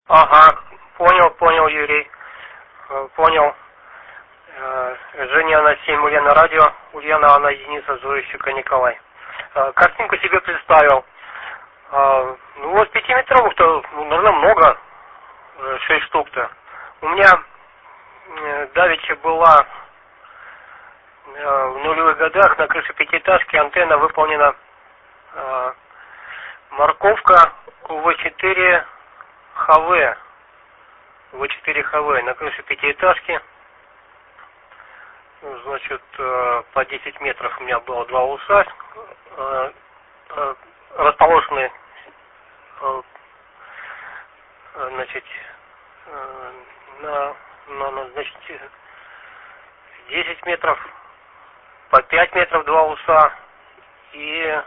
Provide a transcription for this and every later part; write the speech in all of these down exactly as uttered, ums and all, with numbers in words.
Ага, понял, понял, Юрий. Э, Понял. Э, Женя на семь, Ульяна радио. Ульяна, она единица, Зоищика Николай. Э, Картинку себе представил. Э, Ну вот пятиметровых-то, ну, наверное, много. Э, Шесть штук-то. У меня э, давеча была э, в нулевых годах на крыше пятиэтажки антенна выполнена э, морковка вэ четыре ха вэ. вэ четыре ха вэ на крыше пятиэтажки. Ну, Значит, э, по десять метров у меня было два уса, э, э, расположены, э, э, значит, э, на, на, на, значит, десять метров, по пять метров два уса и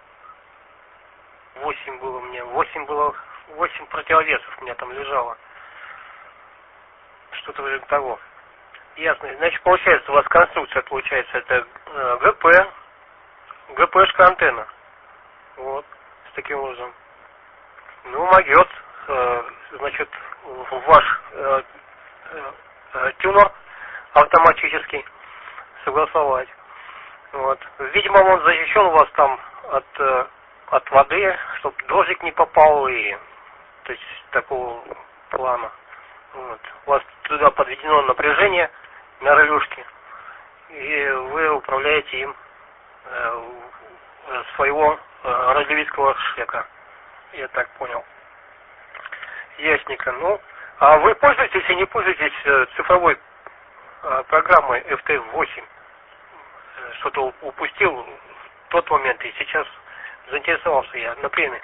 восемь было мне, восемь было, восемь противовесов у меня там лежало. Что-то вроде того. Ясно. Значит, получается, у вас конструкция, получается, это э, гэ пэ, гэ пэ-шка антенна. Вот, с таким образом. Ну, могет, э, значит, ваш э, э, тюнер автоматический согласовать. Вот. Видимо, он защищен у вас там от, э, от воды, чтобы дождик не попал, и то есть такого плана. Вот. У вас туда подведено напряжение на релюшке, и вы управляете им э, своего э, радиовидского шека. Я так понял. Ясненько. Ну, а вы пользуетесь и не пользуетесь э, цифровой э, программой эф тэ восемь? Э, Что-то упустил в тот момент, и сейчас заинтересовался я на приеме.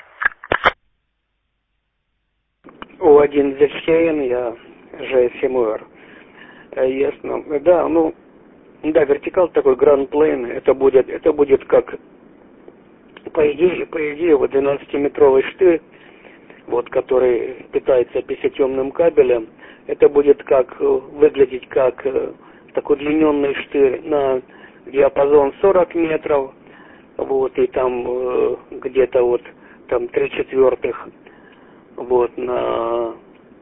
О один зет кей эн, я жэ семь эр. Ясно. Да, ну, да, вертикал такой Grand Plane, это будет, это будет как, по идее, по идее, вот двенадцатиметровый штырь, вот, который питается пятисотёмным кабелем, это будет как, выглядеть как такой удлиненный штырь на диапазон сорок метров, вот, и там где-то вот, там три четвертых, вот, на,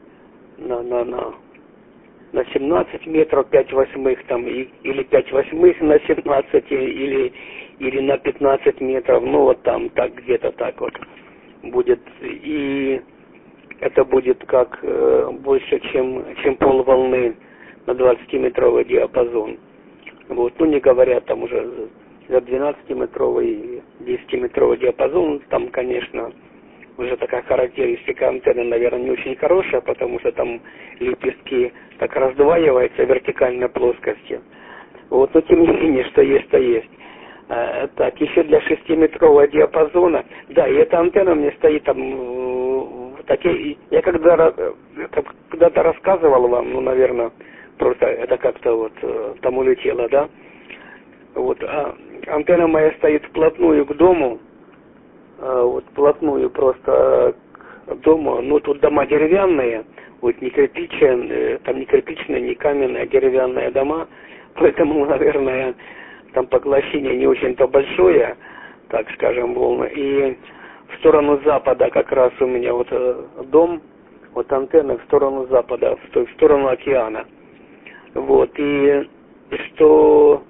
на, на, на, на семнадцать метров, пять восьмых там, и, или пять восьмых на семнадцать, или, или на пятнадцать метров, ну вот там, так, где-то так вот будет, и это будет как э, больше, чем, чем полволны на двадцатиметровый диапазон, вот, ну не говоря там уже за двенадцатиметровый, десятиметровый диапазон, там, конечно, уже такая характеристика антенны, наверное, не очень хорошая, потому что там лепестки так раздваиваются в вертикальной плоскости. Вот, но тем не менее, что есть, то есть. А, так, еще для шестиметрового диапазона, да, и эта антенна у меня стоит там, такие, я когда, когда-то рассказывал вам, ну, наверное, просто это как-то вот там улетело, да? Вот, а антенна моя стоит вплотную к дому, вот вплотную просто к дому, ну тут дома деревянные, вот не кирпичные, там не кирпичные, не каменные, а деревянные дома, поэтому, наверное, там поглощение не очень-то большое, так скажем, волны. И в сторону запада как раз у меня вот дом, вот антенна в сторону запада, в, в сторону океана. Вот, и что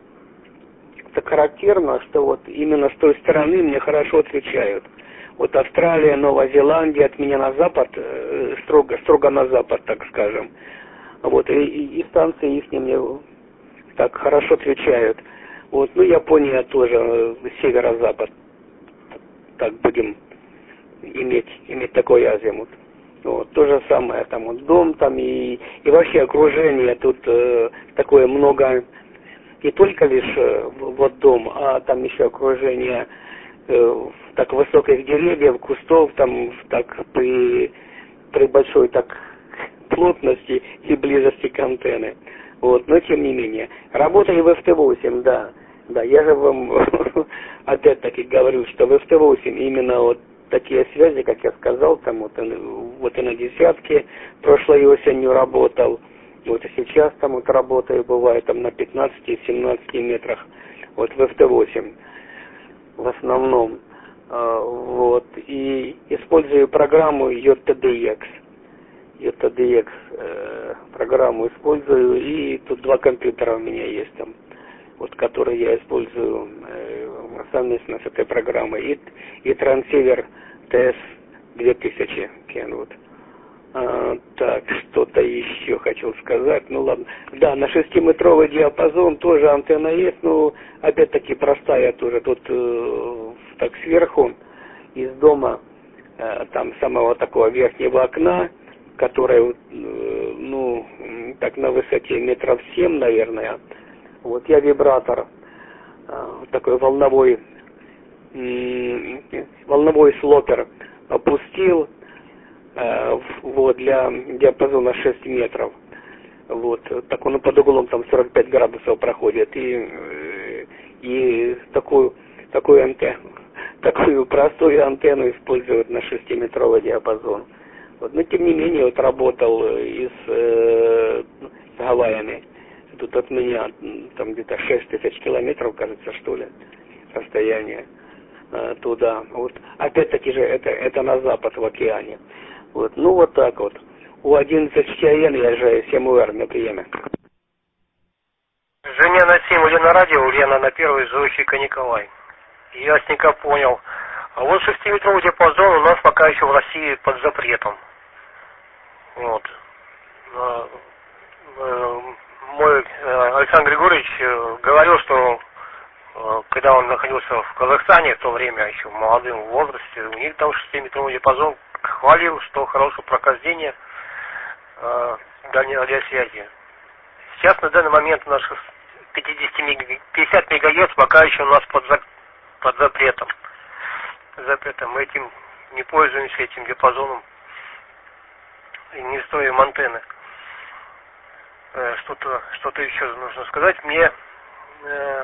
так характерно, что вот именно с той стороны мне хорошо отвечают. Вот Австралия, Новая Зеландия от меня на запад, строго, строго на запад, так скажем. Вот, и, и, и станции их мне так хорошо отвечают. Вот, ну, Япония тоже, северо-запад, так будем иметь, иметь такой азимут. Вот, то же самое, там вот дом, там и, и вообще окружение, тут э, такое много, не только лишь э, вот дом, а там еще окружение э, так высоких деревьев, кустов, там так при, при большой так плотности и близости к антенне. Вот, но тем не менее. Работаю в эф тэ восемь, да. Да, я же вам опять-таки говорю, что в эф тэ восемь именно вот такие связи, как я сказал, там вот, вот и на десятке прошлой осенью работал, вот и сейчас там вот работаю, бывает там на пятнадцати-семнадцати метрах, вот в эф тэ восемь в основном, вот, и использую программу ю ти ди экс. тэ дэ икс э, программу использую, и тут два компьютера у меня есть там, вот, которые я использую э, совместно с этой программой, и, и трансивер тэ эс две тысячи Kenwood. А, так, что-то еще хотел сказать. Ну ладно. Да, на шестиметровый диапазон тоже антенна есть, но опять-таки простая тоже. Тут э, так сверху из дома, э, там самого такого верхнего окна, которое, э, ну, так на высоте метров семь, наверное. Вот я вибратор э, такой волновой, э, волновой слопер опустил. Вот, для диапазона шесть метров. Вот, так он под углом там сорок пять градусов проходит. И, и такую, такую антенну, такую простую антенну используют на шестиметровый диапазон. Вот, но тем не менее, вот работал и с, э, с Гавайями. Тут от меня там где-то шесть тысяч километров, кажется, что ли, расстояние э, туда. Вот, опять-таки же, это, это на запад в океане. Вот, ну вот так вот. У одиннадцать ЧАН я же семь У Р на приеме. Женя на семь, Ульяна на радио, Ульяна на первый, Зоищика Николай. Ясненько понял. А вот шестиметровый диапазон у нас пока еще в России под запретом. Вот. Мой Александр Григорьевич говорил, что когда он находился в Казахстане в то время, еще в молодом возрасте, у них там шестиметровый диапазон, хвалил, что хорошее прохождение э, дальней радиосвязи. Сейчас на данный момент у нас пятьдесят мегагерц пока еще у нас под, за, под запретом. Запретом. Мы этим не пользуемся, этим диапазоном. И не строим антенны. Э, что-то, что-то еще нужно сказать. Мне э,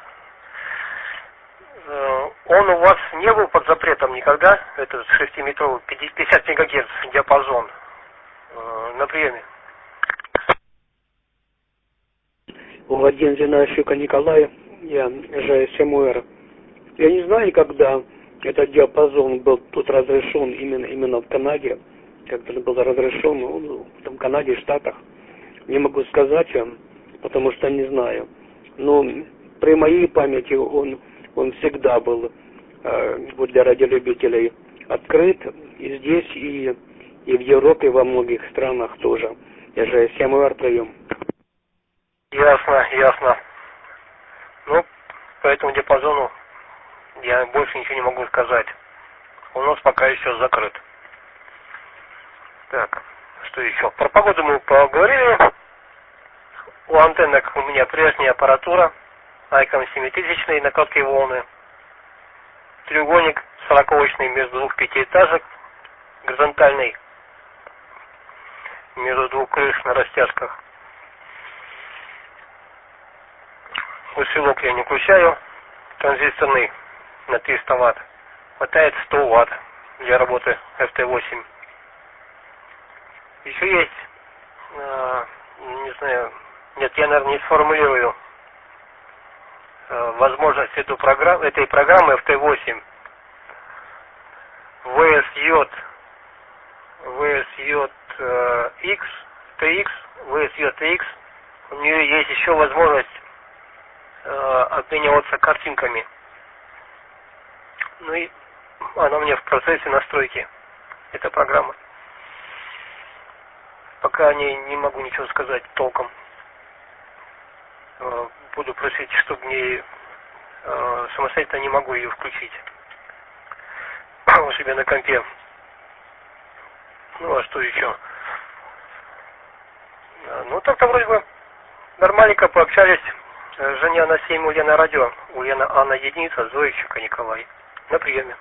он у вас не был под запретом никогда, этот шестиметровый, пятьдесят мегагерц диапазон э, на приеме? Владимир Зинающика Николай, я же семь У Р. Я не знаю, когда этот диапазон был тут разрешен именно, именно в Канаде, когда он был разрешен, ну, в Канаде, в Штатах. Не могу сказать, потому что не знаю. Но при моей памяти он Он всегда был э, вот для радиолюбителей открыт. И здесь, и, и в Европе, во многих странах тоже. Я же семь У Р прием. Ясно, ясно. Ну, по этому диапазону я больше ничего не могу сказать. У нас пока еще закрыт. Так, что еще? Про погоду мы поговорили. У антеннок у меня прежняя аппаратура. Айкон семитысячный на короткие волны. Треугольник сороковочный между двух пятиэтажек. Горизонтальный между двух крыш на растяжках. Усилок я не включаю. Транзисторный на триста ватт. Хватает сто ватт для работы эф тэ восемь. Еще есть, э, не знаю, нет, я, наверное, не сформулирую возможность эту программу, этой программы эф тэ восемь ви эс ю ви эс ю икс, ти икс, ви эс ю ти икс, у нее есть еще возможность э, обмениваться картинками. Ну и она мне в процессе настройки, эта программа. Пока не, не могу ничего сказать толком. Буду просить, чтобы мне э, самостоятельно не могу ее включить у себя на компе. Ну а что еще? Ну так-то вроде бы нормальненько пообщались. Женя на семь, Ульяна на радио, Ульяна А на единица, Зоищика Николай. На приеме.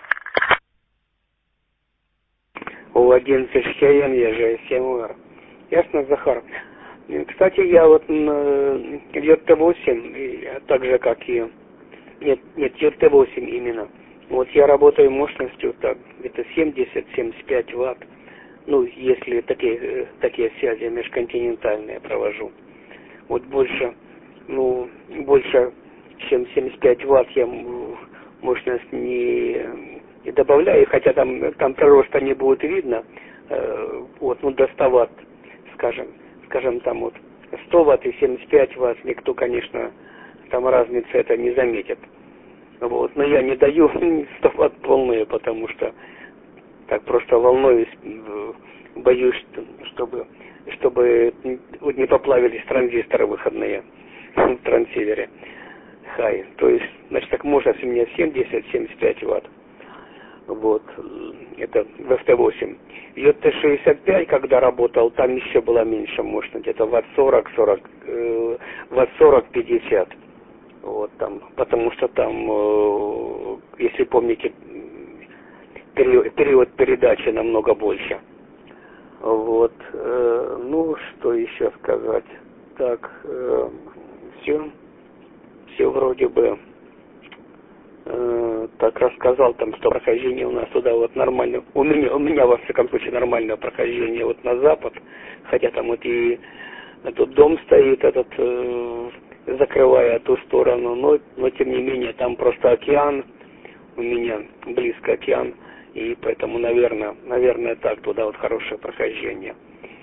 У одиннадцать ЧАН, я же семь У Р. Ясно, Захар? Кстати, я вот на ю тэ восемь, так же как и... Нет, нет, ю тэ восемь именно. Вот я работаю мощностью так, где-то семьдесят - семьдесят пять ватт. Ну, если такие, такие связи межконтинентальные провожу. Вот больше, ну, больше, чем семьдесят пять ватт я мощность не, не добавляю, хотя там, там прироста не будет видно. Вот, ну, до ста ватт скажем, скажем там вот сто ватт и семьдесят пять ватт, никто, конечно, там разницы это не заметит. Вот, но я не даю сто ватт полные, потому что так просто волнуюсь, боюсь, чтобы, чтобы не поплавились транзисторы выходные в трансивере. Хай. То есть, значит, так можно у меня семьдесят - семьдесят пять ватт. Вот. Это в эф тэ восемь. И от тэ шестьдесят пять, когда работал, там еще было меньше мощность. Где-то ватт сорок, сорок, э, ватт сорок, пятьдесят. Вот там. Потому что там, э, если помните, период, период передачи намного больше. Вот. Э, ну, что еще сказать? Так, э, все. Все вроде бы э, так рассказал, там, что прохождение у нас туда вот нормально, у меня, у меня во всяком случае нормальное прохождение вот на запад, хотя там вот и этот дом стоит, этот, э, закрывая ту сторону, но, но тем не менее там просто океан, у меня близко океан, и поэтому, наверное, наверное так, туда вот хорошее прохождение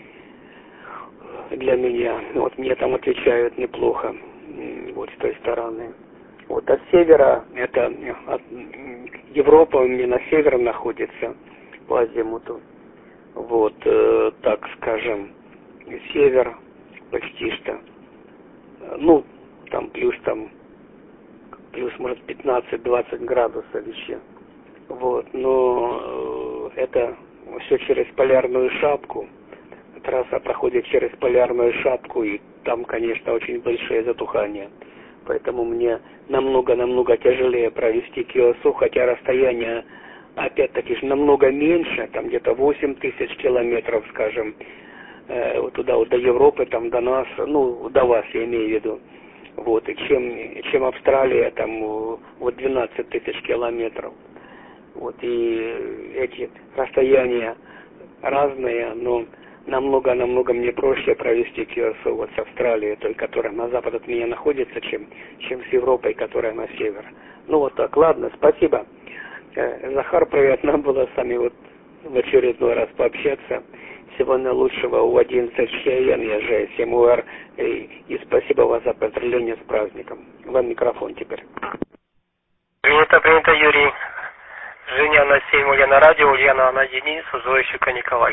для меня. Вот мне там отвечают неплохо. Вот с той стороны. Вот от севера, это от, Европа у меня на север находится по азимуту. Вот, э, так скажем, север почти что. Ну, там плюс там, плюс может пятнадцать-двадцать градусов еще. Вот, но э, это все через полярную шапку. Трасса проходит через полярную шапку, и там, конечно, очень большое затухание. Поэтому мне намного-намного тяжелее провести Киосу, хотя расстояние, опять-таки, же намного меньше, там где-то восемь тысяч километров, скажем, э, вот туда, вот до Европы, там до нас, ну, до вас, я имею в виду. Вот, и чем, чем Австралия, там, вот двенадцать тысяч километров. Вот, и эти расстояния разные, но намного-намного мне проще провести Киосу вот с Австралией, той, которая на запад от меня находится, чем, чем с Европой, которая на север. Ну вот так, ладно, спасибо. Э, Захар, приятно было с вами вот в очередной раз пообщаться. Всего наилучшего у одиннадцать ЧН, я же семь УР, и, и спасибо вас за поздравление с праздником. Вам микрофон теперь. Принято, принято, Юрий. Женя на семь, Ульяна радио, Ульяна на единицу, Зоищика Николай.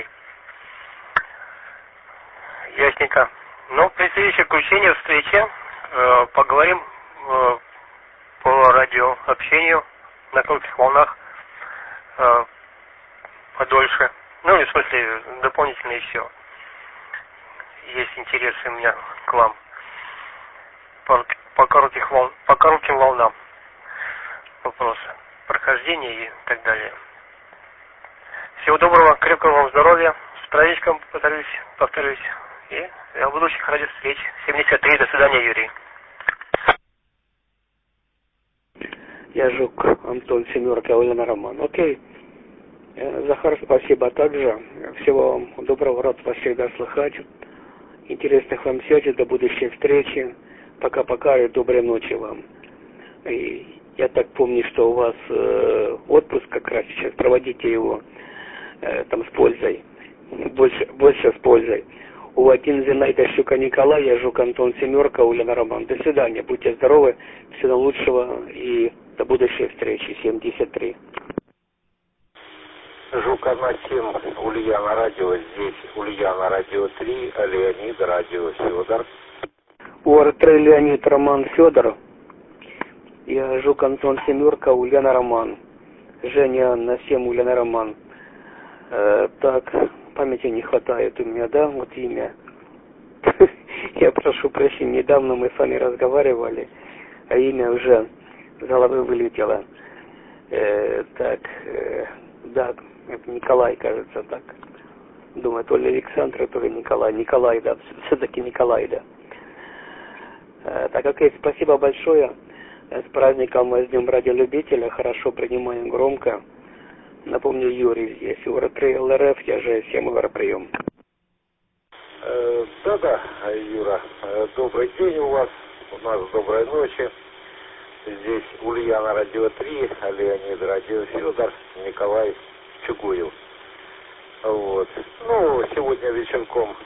Ясненько. Ну, при следующем включении встречи э, поговорим э, по радиообщению на коротких волнах э, подольше. Ну, в смысле, дополнительно еще. Есть интересы у меня к вам по, по, коротких волн, по коротким волнам вопросы прохождения и так далее. Всего доброго, крепкого вам здоровья, с праздничком, повторюсь, повторюсь. И до будущих радиовстреч. семьдесят три. До свидания, Юрий. Я Жук, Антон, семерка, Ульяна, Роман. Окей. Захар, спасибо также. Всего вам доброго, рад вас всегда слыхать. Интересных вам связей, до будущей встречи. Пока-пока и доброй ночи вам. И я так помню, что у вас э, отпуск как раз сейчас, проводите его э, там с пользой. Больше, больше с пользой. У один Зинаида Щука Николай, я Жук Антон, семерка, Ульяна, Роман. До свидания, будьте здоровы, всего лучшего и до будущей встречи. семьдесят три. Жук один семь, Ульяна радио, здесь Ульяна радио три, Леонид радио Федор. УР три Леонид Роман Федор. Я Жук Антон, семерка, Ульяна, Роман. Женя на семь, Ульяна, Роман. Э, так, памяти не хватает у меня, да, вот имя. Я прошу прощения, недавно мы с вами разговаривали, а имя уже с головы вылетело. Э, так, э, да, это Николай, кажется, так. Думаю, то ли Александр, то ли Николай. Николай, да, все-таки Николай, да. Э, так, окей, спасибо большое. С праздником, с Днем радиолюбителя. Хорошо принимаем, громко. Напомню, Юрий здесь. УР три ЛРФ, я же семь УР прием. Э, да-да, Юра, э, добрый день у вас. У нас доброй ночи. Здесь Ульяна радио три, Леонид радио Федор, Николай Чугуев. Вот. Ну, сегодня вечерком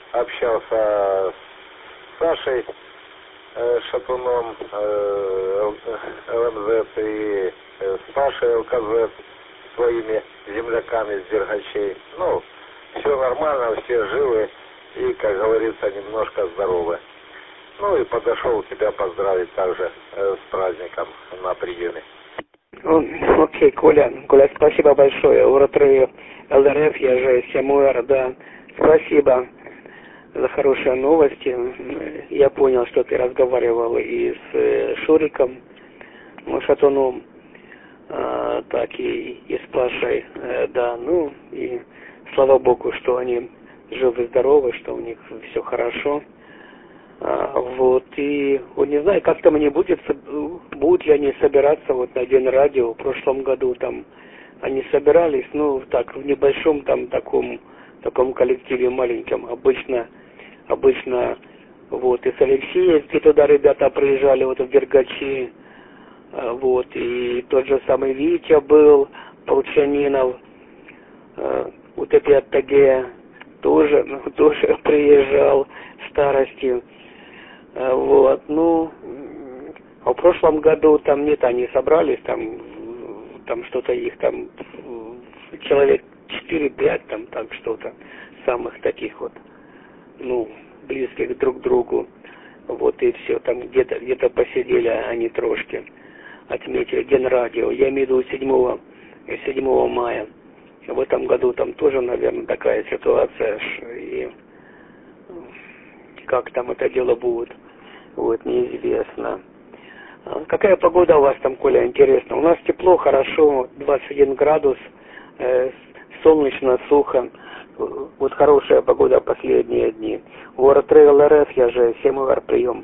общался с Сашей э, Шатуном э, ЛМЗ и э, с Пашей ЛКЗ, своими земляками с Дергачей. Ну, все нормально, все живы и, как говорится, немножко здоровы. Ну и подошел тебя поздравить также э, с праздником на приеме. Окей, Коля, Коля, спасибо большое. ОРА-три ЛРФ, я же СМУР, да. Спасибо за хорошие новости. Я понял, что ты разговаривал и с Шуриком, ну, Шатуном, а, так и, и с Пашей, да. Ну и слава Богу, что они живы-здоровы, что у них все хорошо. А, вот, и вот не знаю, как там они будут, будут ли они собираться вот на День радио. В прошлом году там они собирались, ну, так, в небольшом там таком, таком коллективе маленьком. Обычно, обычно, вот, и с Алексеевки туда ребята приезжали, вот, в Дергачи, а, вот, и тот же самый Витя был, Полчанинов, а, вот эти оттаге тоже, ну, тоже приезжал в старости. Вот, ну, а в прошлом году там нет, они собрались, там, там что-то их там, человек четыре-пять там, там что-то, самых таких вот, ну, близких друг к другу, вот и все, там где-то, где-то посидели они трошки, отметили День радио, я имею в виду седьмого, седьмого мая, в этом году там тоже, наверное, такая ситуация, и как там это дело будет, вот, неизвестно. Какая погода у вас там, Коля, интересно? У нас тепло, хорошо, двадцать один градус, э, солнечно, сухо, вот хорошая погода последние дни. ОРА-три ЛРФ, я же СМУР, прием.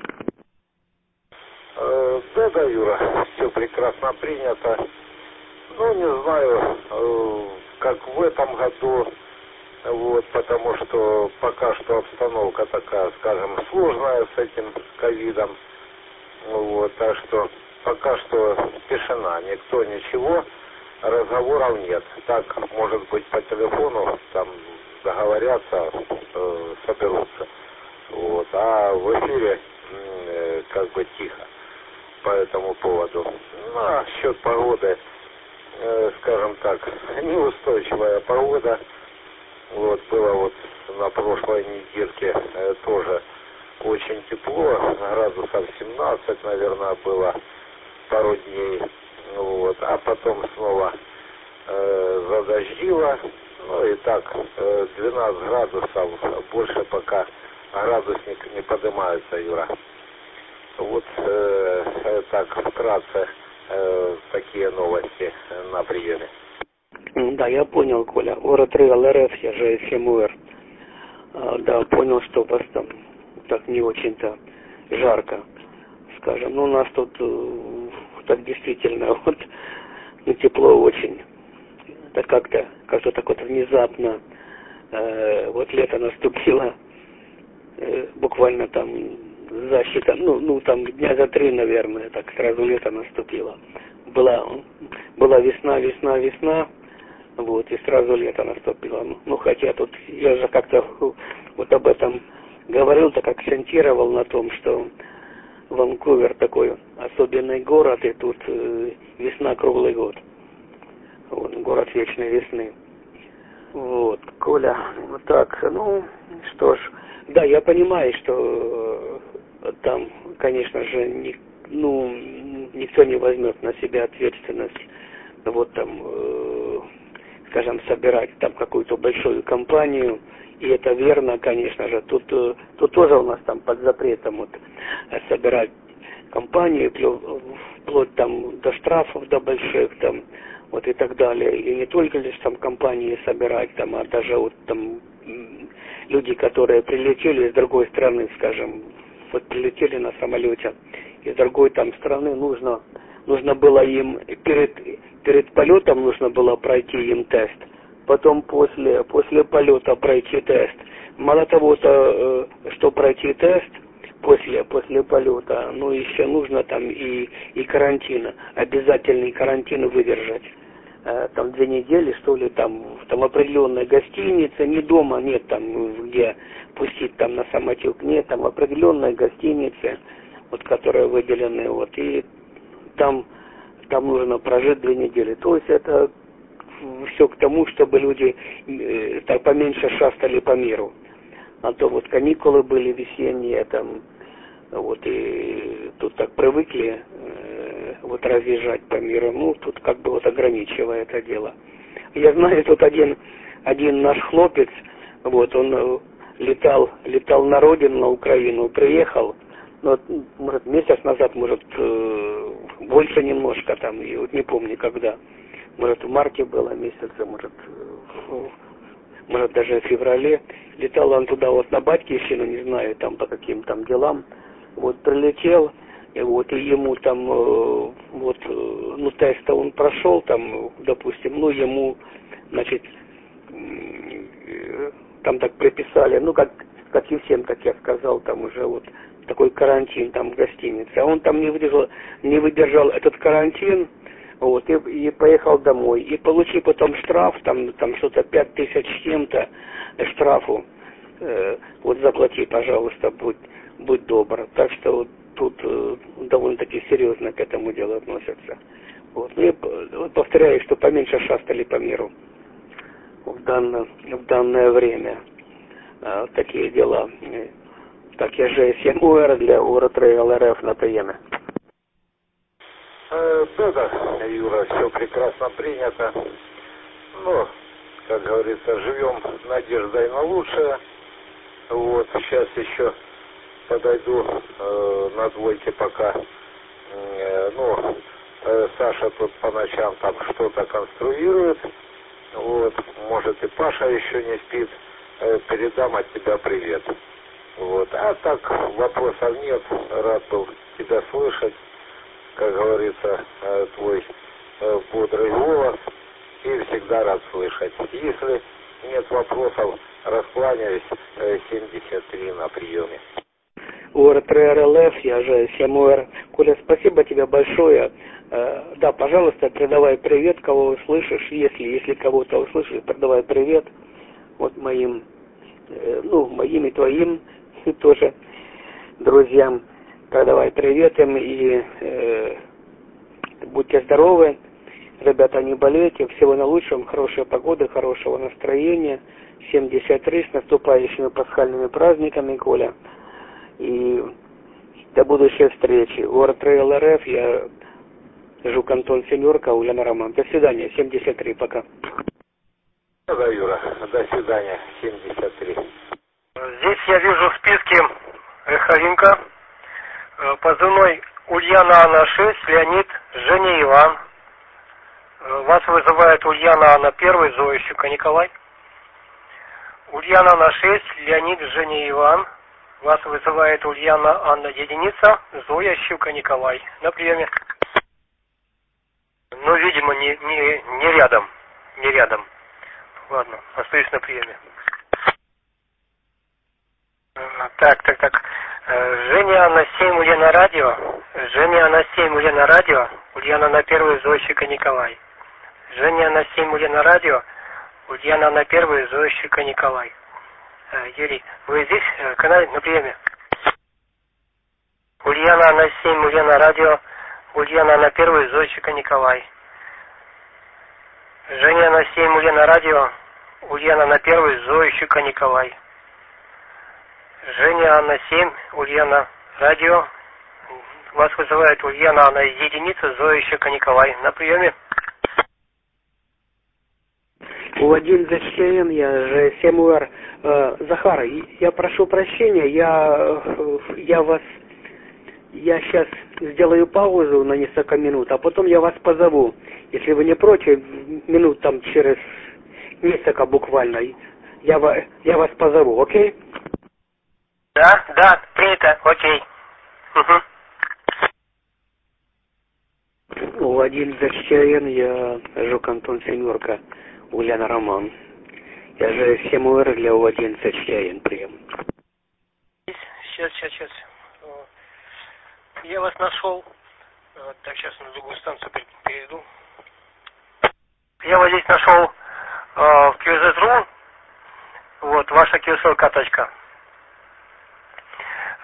Э, да, да, Юра, все прекрасно принято. Ну, не знаю, э, как в этом году. Вот, потому что пока что обстановка такая, скажем, сложная с этим ковидом. Вот, так что пока что тишина, никто ничего, разговоров нет. Так, может быть, по телефону там договорятся, э, соберутся. Вот, а в эфире э, как бы тихо по этому поводу. Ну, а счет погоды, э, скажем так, неустойчивая погода. Вот, было вот на прошлой недельке э, тоже очень тепло, градусов семнадцать, наверное, было пару дней. Вот, а потом снова э, задождило, ну и так, э, двенадцать градусов, больше пока градусник не поднимается, Юра. Вот э, так вкратце э, такие новости на приеме. Да, я понял, Коля. ОРА-три ЛРФ, я же СМУР. А, да, понял, что у вас там так не очень-то жарко, скажем. Ну, у нас тут э, так действительно вот, ну, тепло очень. Это как-то, как-то так вот внезапно э, вот лето наступило, э, буквально там за считан, ну, ну, там дня за три, наверное, так сразу лето наступило. Была, была весна, весна, весна. Вот, и сразу лето наступило. Ну, хотя тут я же как-то вот об этом говорил, так акцентировал на том, что Ванкувер такой особенный город, и тут э, весна круглый год. Вот, город вечной весны. Вот, Коля, вот так, ну, что ж, да, я понимаю, что э, там, конечно же, не, ну, никто не возьмет на себя ответственность, вот там, э, скажем, собирать там какую-то большую компанию, и это верно, конечно же, тут, тут тоже у нас там под запретом вот, собирать компанию, вплоть там до штрафов, до больших там, вот и так далее, и не только лишь там компании собирать, там, а даже вот там люди, которые прилетели из другой страны, скажем, вот прилетели на самолете из другой там страны, нужно нужно было им перед, перед полетом нужно было пройти им тест, потом после, после полета пройти тест. Мало того, то, что пройти тест после, после полета, ну еще нужно там и, и карантин, обязательный карантин выдержать. Там две недели, что ли, там, там определенная гостиница, не дома, нет там, где пустить там там на самотек, нет, там в определенной гостинице, вот, которая выделены, вот, и там, там нужно прожить две недели. То есть это все к тому, чтобы люди э, так поменьше шастали по миру. А то вот каникулы были весенние, там, вот, и тут так привыкли э, вот разъезжать по миру, ну, тут как бы вот ограничивая это дело. Я знаю, тут один, один наш хлопец, вот, он э, летал, летал на родину, на Украину, приехал, ну, может, месяц назад, может, э, больше немножко там, я вот не помню когда, может, в марте было месяца, может, э, может, даже в феврале, летал он туда вот на Батькивщину, не знаю, там по каким там делам, вот, прилетел, и вот, и ему там, э, вот, э, ну, тест-то он прошел, там, допустим, ну, ему, значит, э, там так приписали, ну, как, как и всем, как я сказал, там уже вот такой карантин там в гостинице, а он там не выдержал, не выдержал этот карантин, вот, и, и поехал домой, и получил потом штраф, там, там что-то пять тысяч с чем-то штрафу, э, вот заплати, пожалуйста, будь, будь добр, так что вот тут э, довольно-таки серьезно к этому делу относятся. Вот. Ну, я вот повторяю, что поменьше шастали по миру в данное, в данное время. А, такие дела. Так, я же семь УР для Уротрейл РФ на Таеме. Э, да, да, Юра, все прекрасно принято. Ну, как говорится, живем надеждой на лучшее. Вот, сейчас еще подойду э, на двойке пока. Э, ну, э, Саша тут по ночам там что-то конструирует. Вот, может и Паша еще не спит. Э, передам от тебя привет. Вот, а так вопросов нет. Рад был тебя слышать. Как говорится, э, твой э, бодрый голос. И всегда рад слышать. Если нет вопросов, раскланяюсь, э, семьдесят три на приеме. УР-РЛФ, я же семь УР. Коля, спасибо тебе большое. Э, да, пожалуйста, передавай привет, кого услышишь. Если, если кого-то услышишь, передавай привет. Вот моим, э, ну, моим и твоим тоже друзьям. Передавай привет им и э, будьте здоровы. Ребята, не болейте. Всего наилучшего, хорошей погоды, хорошего настроения. семьдесят три с наступающими пасхальными праздниками, Коля. И до будущей встречи. УР-Трейл РФ, я Жук Антон Семерка, Ульяна Роман. До свидания, семьдесят три, пока. Да, Юра, до свидания, семьдесят три. Здесь я вижу в списке Эхаринка, позывной Ульяна Анна шесть, Леонид, Женя Иван. Вас вызывает Ульяна Анна один, Зоя Щука Николай. Ульяна Анна шесть, Леонид, Женя Иван. Вас вызывает Ульяна Анна единица, Зоя Щука Николай. На приеме. Ну, видимо, не, не, не рядом. Не рядом. Ладно, остаюсь на приеме. Так, так, так. Женя Анна семь, Ульяна радио. Женя Анна семь, Ульяна радио. Ульяна на один, Зоя Щука Николай. Женя Анна семь, Ульяна радио. Ульяна на один, Зоя Щука Николай. Юрий, вы здесь, канал на приеме? Ульяна на семь, Ульяна радио. Ульяна на один, Зоя Щука Николай. Женя на семь, Ульяна радио. Ульяна на один, Зоя Щука Николай. Женя Анна семь, Ульяна радио. Вас вызывает Ульяна Анна единица, Зоя Щука Николай. На приеме. У один ЗЧН, я же семь УР. Э, Захар, я прошу прощения, я, я вас, я сейчас сделаю паузу на несколько минут, а потом я вас позову. Если вы не против, минут там через несколько буквально, я, я вас позову, окей? Да, да, принято, окей. Угу. У один ЗЧН, я Жук Антон Семерка. Ульяна Роман. Я же семь УР для У один ЗЧН прием. Сейчас, сейчас, сейчас. Я вас нашел. Так, сейчас на другую станцию перейду. Я вас здесь нашел э, в кью зет точка ру. Вот, ваша кью эс эл карточка.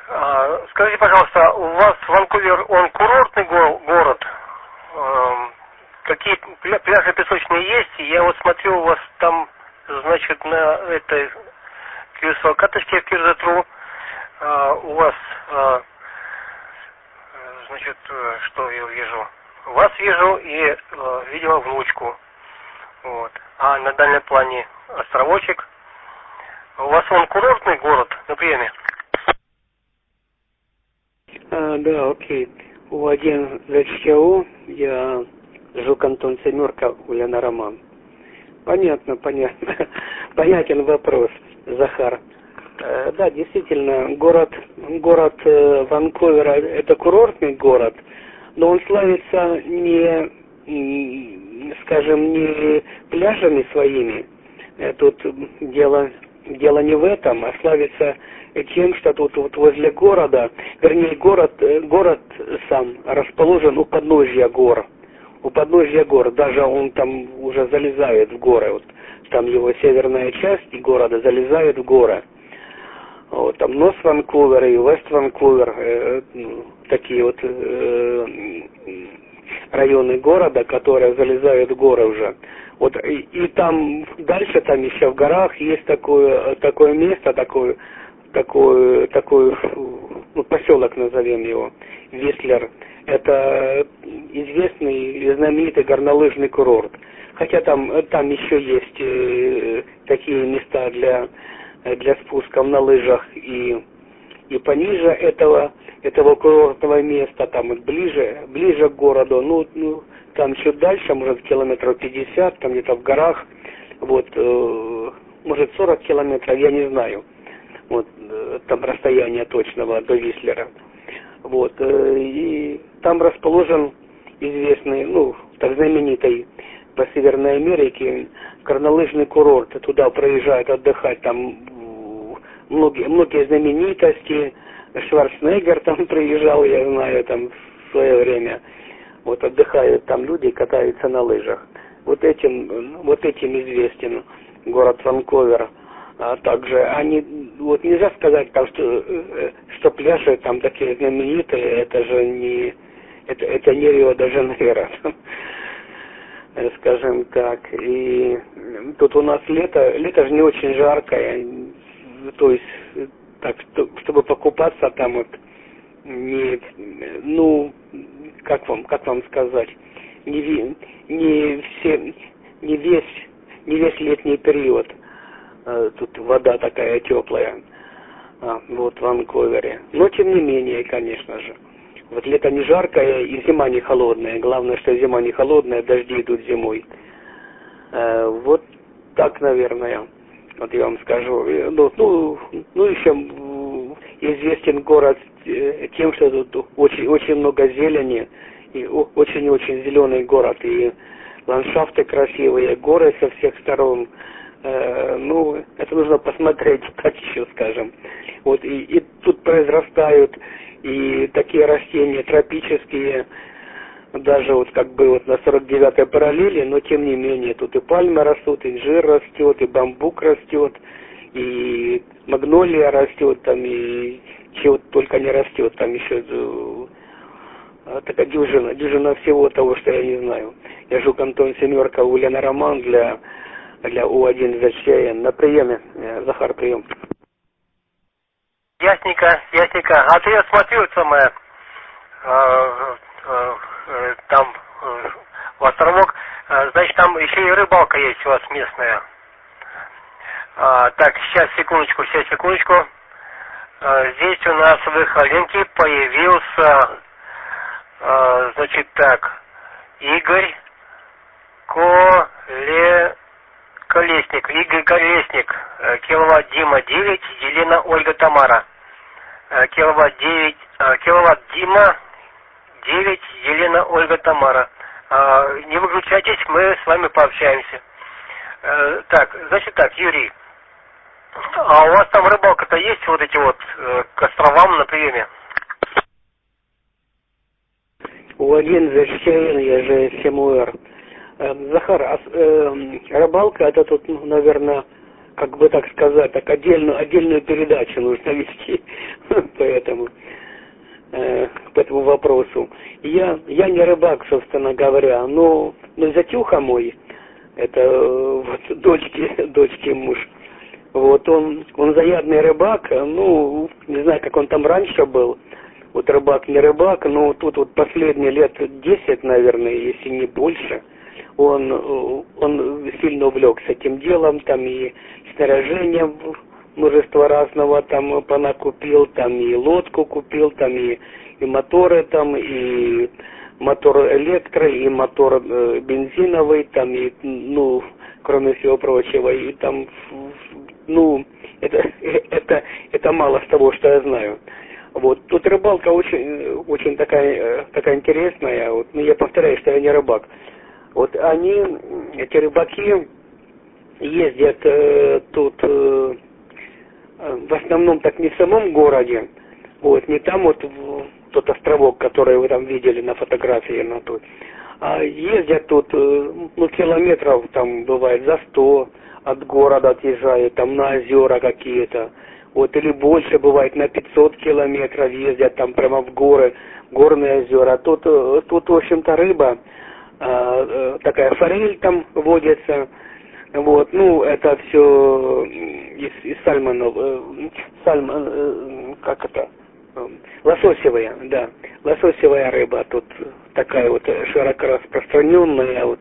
А, скажите, пожалуйста, у вас Ванкувер, он курортный го- город? А, какие пля- пляжи песочные есть? Я вот смотрю, у вас там, значит, на этой кью эс эл карточке Кирзатру, а, у вас, а, значит, что я вижу? Вас вижу и а, видела внучку. Вот. А на дальнем плане островочек. У вас он курортный город на приеме? А, да, окей. У один ЗЧУ я Жук Антон Семерка, Ульяна Роман. Понятно, понятно. Понятен вопрос, Захар. Э, да, действительно, город, город э, Ванкувера это курортный город, но он славится не, скажем, не пляжами своими. Э, тут дело, дело не в этом, а славится тем, что тут вот возле города, вернее, город, город сам расположен у подножья гор. У подножья гор, даже он там уже залезает в горы, вот там его северная часть города залезает в горы. Вот, там Нос Ванкувер и Вест Ванкувер, э, такие вот э, районы города, которые залезают в горы уже. Вот и, и там дальше, там еще в горах есть такое, такое место, такое, такой, такой, ну, поселок назовем его, Вислер. Это известный и знаменитый горнолыжный курорт. Хотя там, там еще есть э, такие места для, для спусков на лыжах и, и пониже этого, этого курортного места, там ближе, ближе к городу, ну, ну там чуть дальше, может километров пятьдесят, там где-то в горах, вот, э, может сорок километров, я не знаю. Вот, там расстояние точного до Вислера. Вот, и там расположен известный, ну, так знаменитый по Северной Америке горнолыжный курорт. Туда проезжают отдыхать там многие, многие знаменитости. Шварценеггер там приезжал, я знаю, там в свое время. Вот отдыхают там люди, катаются на лыжах. Вот этим, вот этим известен город Ванкувер. А также они, вот нельзя сказать там, что, что пляжи там такие знаменитые, это же не, это, это не Рио-де-Жанейро, скажем так. И тут у нас лето, лето же не очень жаркое, то есть, так, чтобы покупаться там вот, не, ну, как вам, как вам сказать, не, не все, не весь, не весь летний период. Тут вода такая теплая, а, вот в Ванкувере. Но тем не менее, конечно же. Вот лето не жаркое и зима не холодная. Главное, что зима не холодная, дожди идут зимой. А, вот так, наверное, вот я вам скажу. Ну, ну, ну еще известен город тем, что тут очень, очень много зелени. И очень-очень зеленый город. И ландшафты красивые, горы со всех сторон. Ну, это нужно посмотреть, так еще скажем. Вот и, и тут произрастают и такие растения тропические, даже вот как бы вот на сорок девятой параллели, но тем не менее тут и пальмы растут, и инжир растет, и бамбук растет, и магнолия растет, там и чего только не растет, там еще такая дюжина, дюжина всего того, что я не знаю. Я Жук Антон Семерка, Ульяна Роман для для У один зет че эн. На приеме. Захар, прием. Ясненько, ясненько. А то я смотрю, самое, э, э, э, там, э, в островок, э, значит, там еще и рыбалка есть у вас местная. А, так, сейчас, секундочку, сейчас, секундочку. А, здесь у нас в Ихалинке появился, а, значит, так, Игорь Коле... Колесник, Игорь Колесник, киловатт Дима девять, Елена Ольга Тамара. Киловатт девять, киловатт Дима девять, Елена Ольга Тамара. Не выключайтесь, мы с вами пообщаемся. Так, значит так, Юрий, а у вас там рыбалка-то есть, вот эти вот к островам на приеме? У один зет че эн, я же Семуэр. Захар, а, э, рыбалка это тут, ну, наверное, как бы так сказать, так отдельную, отдельную передачу нужно вести поэтому, э, по этому вопросу. Я, я не рыбак, собственно говоря, но, но зятюха мой, это э, вот дочки, дочки муж, вот он, он заядлый рыбак, ну, не знаю, как он там раньше был, вот рыбак не рыбак, но тут вот последние лет десять, наверное, если не больше, он, он сильно увлекся этим делом, там и снаряжение множество разного там понакупил, там и лодку купил, там и, и моторы там, и мотор электро, и мотор э, бензиновый, там и, ну, кроме всего прочего, и там, ну, это, это, это мало с того, что я знаю. Вот, тут рыбалка очень, очень такая, такая интересная, вот, но я повторяю, что я не рыбак. Вот они, эти рыбаки, ездят э, тут э, в основном так не в самом городе, вот, не там вот в, тот островок, который вы там видели на фотографии, на тут, а ездят тут, э, ну, километров там бывает за сто от города отъезжают, там на озера какие-то, вот, или больше бывает на пятьсот километров ездят там прямо в горы, горные озера. Тут, тут в общем-то, рыба, э, такая форель там водится, вот, ну, это все из, из сальмонов, э, сальмон, э, как это, э, лососевая, да, лососевая рыба тут такая вот широко распространенная, вот,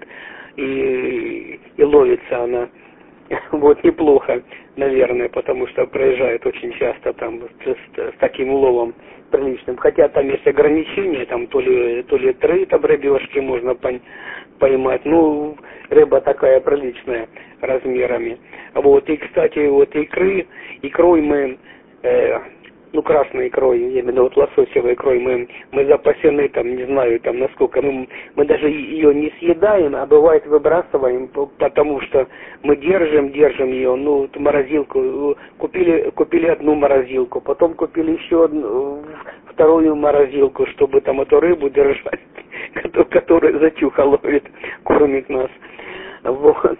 и, и ловится она, вот, неплохо, наверное, потому что проезжают очень часто там с, с, с таким уловом приличным, хотя там есть ограничения, там то ли, то ли три там рыбешки можно пон, поймать, ну, рыба такая приличная размерами. Вот, и, кстати, вот икры, икрой мы, э, ну, красной икрой, именно вот лососевой икрой мы, мы запасены, там, не знаю, там, насколько, мы, мы даже ее не съедаем, а бывает выбрасываем, потому что мы держим, держим ее, ну, вот морозилку, купили, купили одну морозилку, потом купили еще одну, вторую морозилку, чтобы там эту рыбу держать, которая затюха ловит, кормит нас, вот.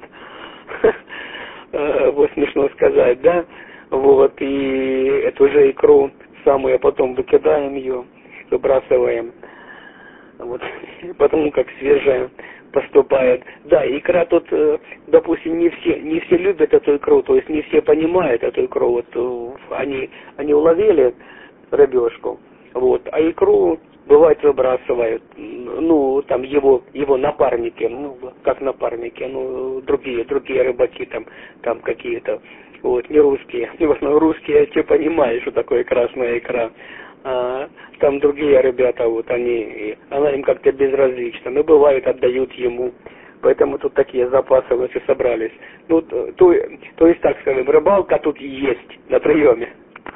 Вот смешно сказать, да? Вот, и эту же икру самую потом выкидаем ее, выбрасываем, вот, потому как свежая поступает. Да, икра тут, допустим, не все, не все любят эту икру, то есть не все понимают эту икру, вот, они, они уловили рыбешку, вот, а икру бывает выбрасывают, ну, там его, его напарники, ну, как напарники, ну, другие, другие рыбаки там, там какие-то, вот, не русские, ну, русские, те понимают, что такое красная икра, а там другие ребята, вот, они, она им как-то безразлична, но бывает отдают ему, поэтому тут такие запасы вот и собрались, ну, то, то есть, так скажем, рыбалка тут есть на приеме.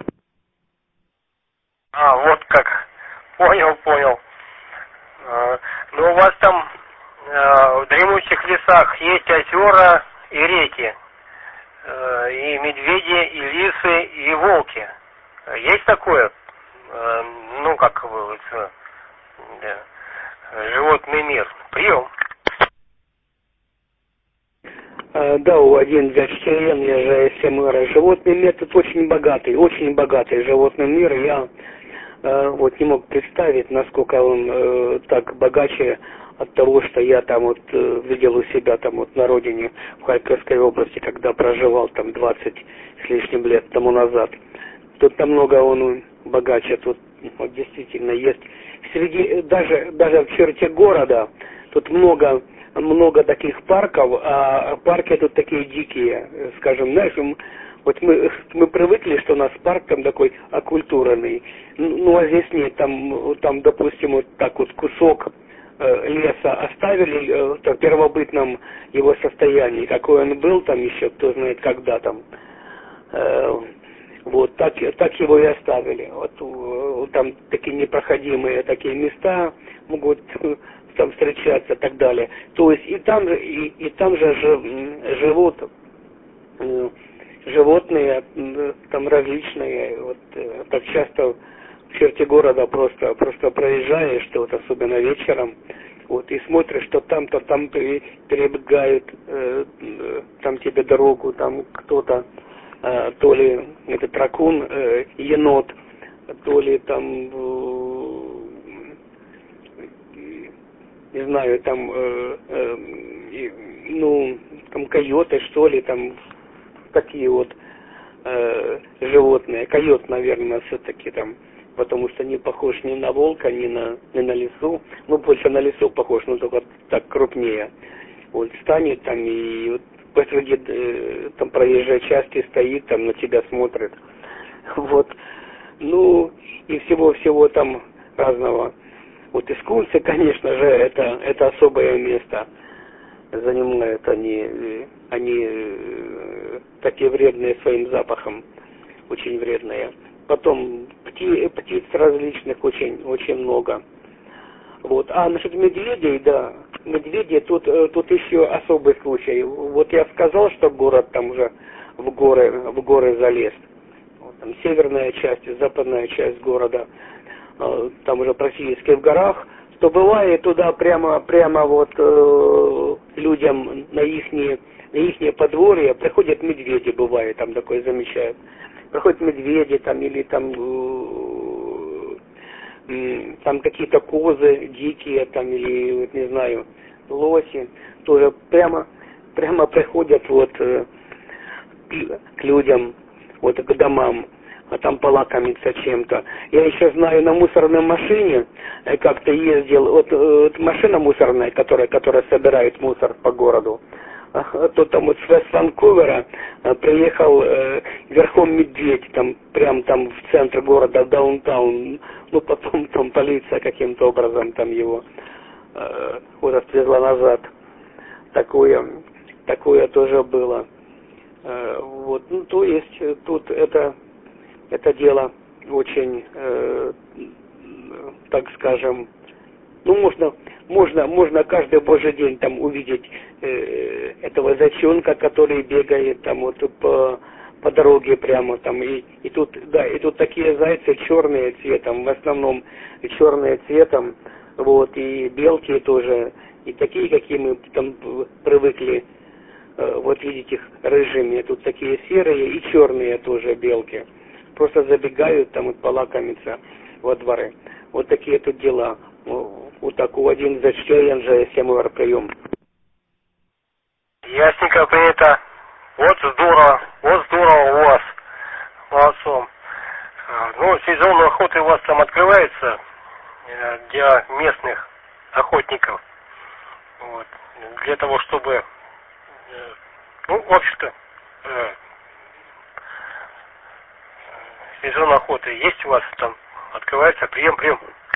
А, вот как. Понял, понял. А, ну, у вас там а, в дремучих лесах есть озера и реки, а, и медведи, и лисы, и волки. Есть такое? А, ну, как вы, да, животный мир. Прием. А, да, у один зачтен, я же СМР. Животный мир тут очень богатый, очень богатый животный мир. Я э, вот не мог представить, насколько он э, так богаче от того, что я там вот э, видел у себя там вот на родине в Харьковской области, когда проживал там двадцать с лишним лет тому назад. Тут намного он богаче, тут вот, действительно есть. Среди, даже, даже в черте города тут много много таких парков, а парки тут такие дикие, скажем, знаешь, вот мы, мы привыкли, что у нас парк там такой оккультуренный, ну а здесь нет, там, там допустим, вот так вот кусок э, леса оставили э, в первобытном его состоянии, какой он был там еще, кто знает когда там, э, вот так, так его и оставили, вот, вот там такие непроходимые такие места могут там встречаться и так далее. То есть и там же, и, и там же живут э, животные там различные. Вот э, так часто в черте города просто, просто проезжаешь, что вот особенно вечером, Вот, и смотришь, что там-то там перебегают, э, там тебе дорогу, там кто-то, э, то ли этот ракун, э, енот, то ли там, э, не знаю, там, э, э, ну, там койоты, что ли, там такие вот э, животные. Койот, наверное, все-таки там, потому что не похож ни на волка, ни на, ни на лису. Ну, больше на лису похож, но только так крупнее. Вот станет там и вот посреди э, там проезжей части стоит, там на тебя смотрит. Вот. Ну, и всего-всего там разного. Вот искунцы, конечно же, это, это особое место занимают. Они, они такие вредные своим запахом, очень вредные. Потом пти, птиц различных очень, очень много. Вот. А насчет медведей, да, медведи, тут, тут еще особый случай. Вот я сказал, что город там уже в горы, в горы залез. Вот, там северная часть, западная часть города, там уже практически в горах, то бывает туда прямо, прямо вот э, людям на ихние, на ихние подворья приходят медведи, бывает, там такое замечают. Приходят медведи там или там, э, там какие-то козы дикие там или, вот, не знаю, лоси, тоже прямо, прямо приходят вот э, к людям, вот к домам. А там полакомиться чем-то. Я еще знаю, на мусорной машине как-то ездил, вот, вот машина мусорная, которая, которая собирает мусор по городу, то там вот с Ванкувера приехал э, верхом медведь, там, прям там в центр города, в даунтаун, ну потом там полиция каким-то образом там его э, вот отвезла назад. Такое, такое тоже было. Э, вот, ну то есть тут это Это дело очень, э, так скажем, ну можно, можно, можно каждый божий день там увидеть э, этого зайчонка, который бегает там вот по, по дороге прямо там и, и тут, да, и тут такие зайцы черные цветом, в основном черные цветом, вот и белки тоже, и такие, какие мы там привыкли, э, вот видеть их рыжими, тут такие серые и черные тоже белки. Просто забегают там вот полакомиться во дворы. Вот такие тут дела. Вот такой один зачтён же семь прием. Ясненько принято. Вот здорово. Вот здорово у вас. Молодцом. Ну, сезон охоты у вас там открывается для местных охотников. Вот. Для того, чтобы, ну, в общем-то, сезон охоты есть у вас там? Открывается прием, прием.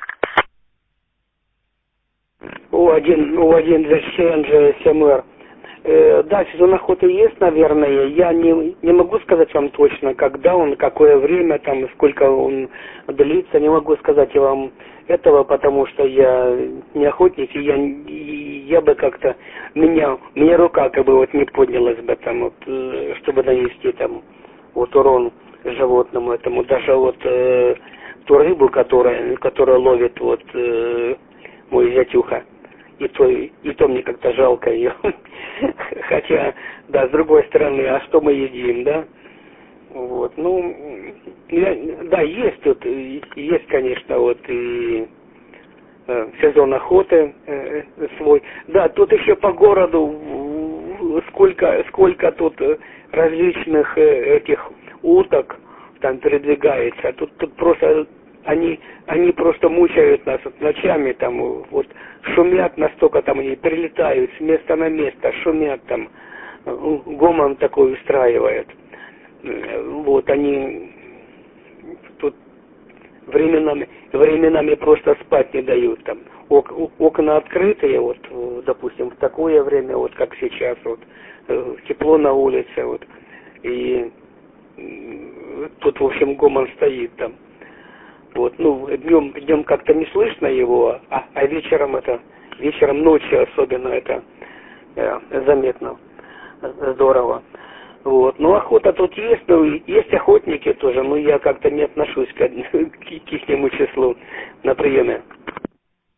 У один, у один зачтён же семь Э, да, сезон охоты есть, наверное. Я не, не могу сказать вам точно, когда он, какое время, там, сколько он длится. Не могу сказать вам этого, потому что я не охотник, и я, и я бы как-то, меня, меня рука как бы вот не поднялась бы там, вот, чтобы нанести там вот урон животному этому. Даже вот э, ту рыбу, которая, которая ловит вот э, мой зятюха. И то, и то мне как-то жалко ее. Хотя, да, с другой стороны, а что мы едим, да? Вот, ну, я, да, есть тут, есть, конечно, вот и э, сезон охоты э, свой. Да, тут еще по городу сколько, сколько тут различных э, этих уток там передвигается. Тут, тут просто они, они просто мучают нас вот ночами, там вот шумят настолько, там они перелетают с места на место, шумят там, гомон такой устраивает. Вот они тут временами, временами просто спать не дают там. Ок, окна открытые, вот, допустим, в такое время, вот как сейчас, вот, тепло на улице, вот, и тут, в общем, гомон стоит там. Вот, ну, днем, днем как-то не слышно его, а, а вечером это, вечером, ночью особенно это э, заметно, здорово. Вот, ну, охота тут есть, ну, есть охотники тоже, но я как-то не отношусь к, к, к ихнему числу на приеме.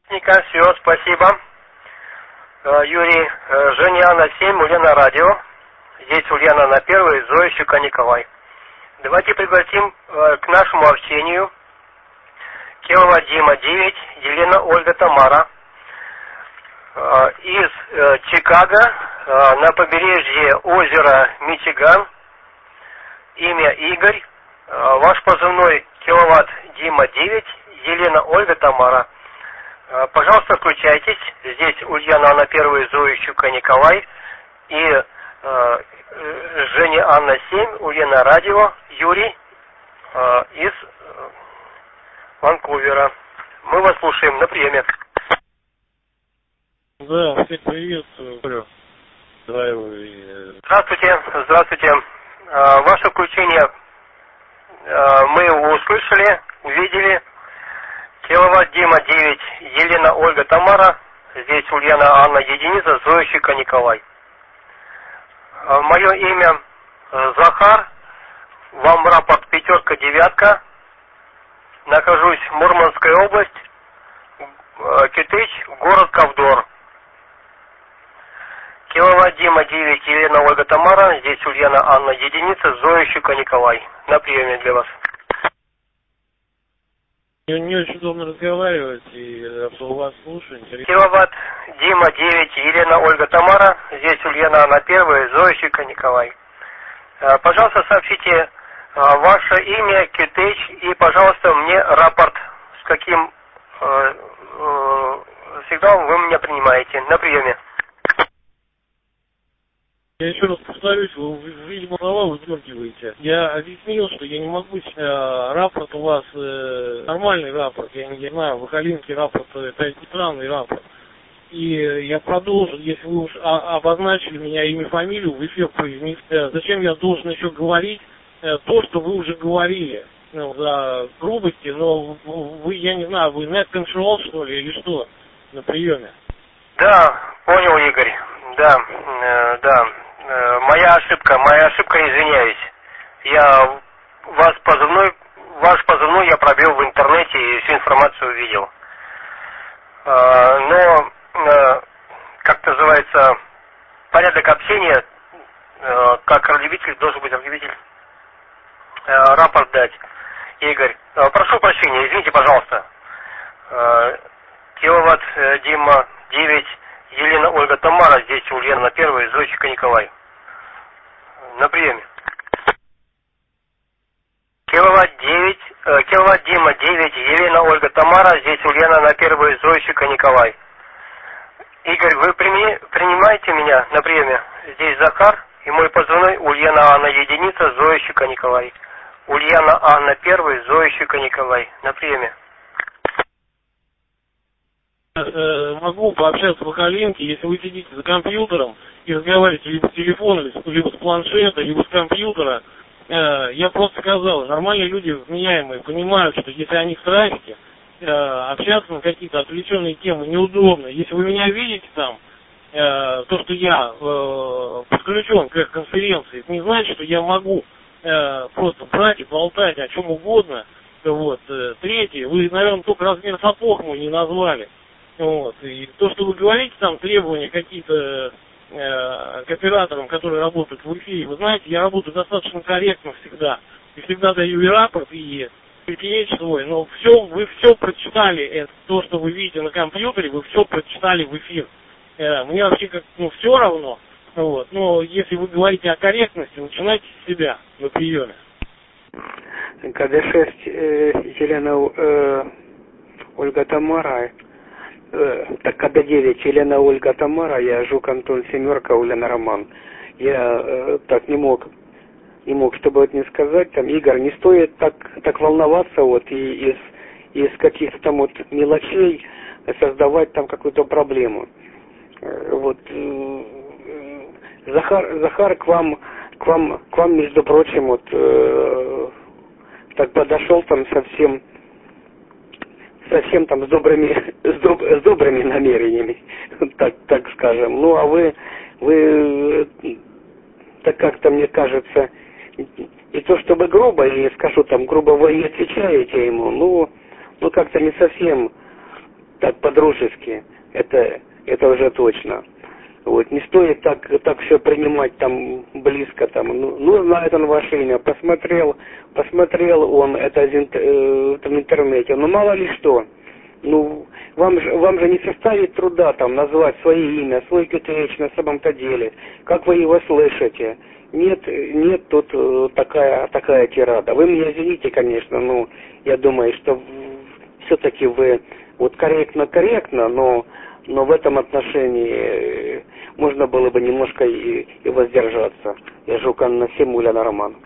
Все, спасибо. Юрий, Женя на семь, Ульяна радио. Здесь Ульяна на первой, Зоя Щука Николай. Давайте пригласим к нашему общению Килова Дима девять, Елена Ольга Тамара. Из Чикаго, на побережье озера Мичиган. Имя Игорь. Ваш позывной Киловатт Дима девять, Елена Ольга Тамара. Пожалуйста, включайтесь. Здесь Ульяна Анна первая, Зоя Щука Николай. И э, Женя Анна семь, Ульяна радио, Юрий э, из э, Ванкувера. Мы вас слушаем на приеме. Да, всех приветствую. Здравствуйте, здравствуйте. Э, ваше включение э, мы услышали, увидели. Киловатт Дима девять, Елена Ольга Тамара. Здесь Ульяна Анна единица, Зоя Щука Николай. Мое имя Захар. Вам рапорт пятерка, девятка. Нахожусь в Мурманской области. Китыч, город Ковдор. Киловатт Дима девять, Елена Ольга Тамара. Здесь Ульяна Анна единица, Зоя Щука Николай. На приеме для вас. Не, не очень удобно разговаривать, и у вас слушать. Киловатт Дима девять, Елена Ольга Тамара. Здесь Ульяна Анна первая, Зоя Щука Николай. Пожалуйста, сообщите ваше имя, Китыч, и, пожалуйста, мне рапорт, с каким э, э, сигналом вы меня принимаете. На приеме. Я еще раз повторюсь, вы, видимо, слова выдергиваете. Я объяснил, что я не могу, э, рапорт у вас, э, нормальный рапорт, я не знаю, в Акалинке рапорт, это странный рапорт. И я продолжу, если вы уж обозначили меня имя, фамилию, в эфир произнести, э, зачем я должен еще говорить э, то, что вы уже говорили, ну, за грубости, но вы, я не знаю, вы net control, что ли, или что, на приеме? Да, понял, Игорь, да, э, да. Моя ошибка, моя ошибка, извиняюсь. Я вас позывной, ваш позывной я пробил в интернете и всю информацию увидел. Но, как называется, порядок общения, как радиовитель, должен быть радиовитель, рапорт дать. Игорь, прошу прощения, извините, пожалуйста. Киловатт Дима девять, Елена Ольга Тамара, здесь Ульяна первая, Зоя Щука Николай. На приеме. Киловатт девять, э, Киловатт Дима девять, Елена Ольга Тамара, здесь Ульяна на первой, Зоя Щука Николай. Игорь, вы прими, принимаете меня на приеме? Здесь Захар и мой позывной Ульяна Анна единица, Зоя Щука Николай. Ульяна Анна первая, Зоя Щука Николай. На приеме. Могу пообщаться в Акалинке, если вы сидите за компьютером и разговариваете либо с телефона, либо с планшета, либо с компьютера. Я просто сказал, нормальные люди, вменяемые, понимают, что если они в трафике, общаться на какие-то отвлеченные темы неудобно. Если вы меня видите там, то, что я подключен к конференции, это не значит, что я могу просто брать и болтать о чем угодно. Вот. Третье, вы, наверное, только размер сапог мой не назвали. Вот. И то, что вы говорите, там требования какие-то э, к операторам, которые работают в эфире, вы знаете, я работаю достаточно корректно всегда. И всегда даю и рапорт, и пи свой. Но все, вы все прочитали, это, то, что вы видите на компьютере, вы все прочитали в эфир. Э, мне вообще как, ну, все равно. Вот. Но если вы говорите о корректности, начинайте с себя на приеме. ка дэ шесть, э, Елена э, Ольга Тамара. Так, ка дэ девять, Елена Ольга Тамара, я Жук Антон Семерка, Ульяна Роман. Я э, так не мог, не мог, чтобы это не сказать. Там, Игорь, не стоит так, так волноваться вот и из, из каких-то там вот мелочей создавать там какую-то проблему. Э, вот э, Захар, Захар к вам, к вам, к вам, между прочим, вот э, так подошел там совсем. совсем там с добрыми, с, доб, с добрыми намерениями, так, так скажем. Ну, а вы, вы, так как-то, мне кажется, и то, чтобы грубо, и скажу там, грубо вы и отвечаете ему, ну, ну как-то не совсем, так по-дружески, это, это уже точно. Вот, не стоит так, так все принимать там близко, там, ну, ну знает он ваше имя, посмотрел, посмотрел он это э, в интернете, ну мало ли что, ну, вам же, вам же не составит труда там назвать свое имя, свой ка тэ эйч на самом-то деле, как вы его слышите. Нет, нет тут э, такая, такая тирада. Вы меня извините, конечно, но я думаю, что все-таки вы вот корректно-корректно, но, но в этом отношении можно было бы немножко и, и воздержаться. Я Жукан Насим, Уляна Роман.